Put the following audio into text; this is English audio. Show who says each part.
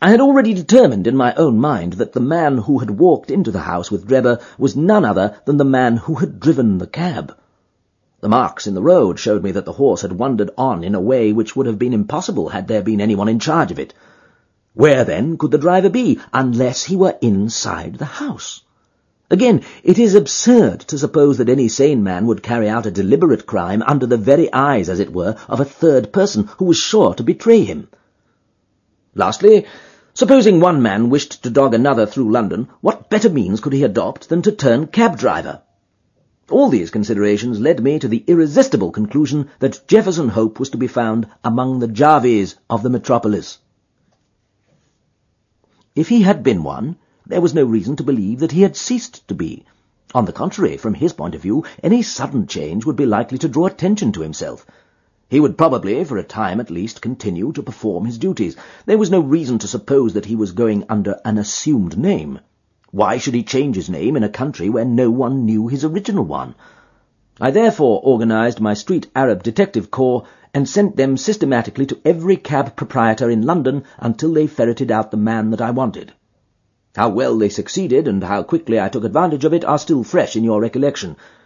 Speaker 1: I had already determined in my own mind that the man who had walked into the house with Drebber was none other than the man who had driven the cab. The marks in the road showed me that the horse had wandered on in a way which would have been impossible had there been anyone in charge of it. Where, then, could the driver be, unless he were inside the house? Again, it is absurd to suppose that any sane man would carry out a deliberate crime under the very eyes, as it were, of a third person who was sure to betray him. Lastly, supposing one man wished to dog another through London, what better means could he adopt than to turn cab-driver? All these considerations led me to the irresistible conclusion that Jefferson Hope was to be found among the Jarvies of the metropolis. If he had been one, there was no reason to believe that he had ceased to be. On the contrary, from his point of view, any sudden change would be likely to draw attention to himself. He would probably, for a time at least, continue to perform his duties. There was no reason to suppose that he was going under an assumed name. Why should he change his name in a country where no one knew his original one? I therefore organized my street Arab detective corps and sent them systematically to every cab proprietor in London until they ferreted out the man that I wanted. How well they succeeded and how quickly I took advantage of it are still fresh in your recollection.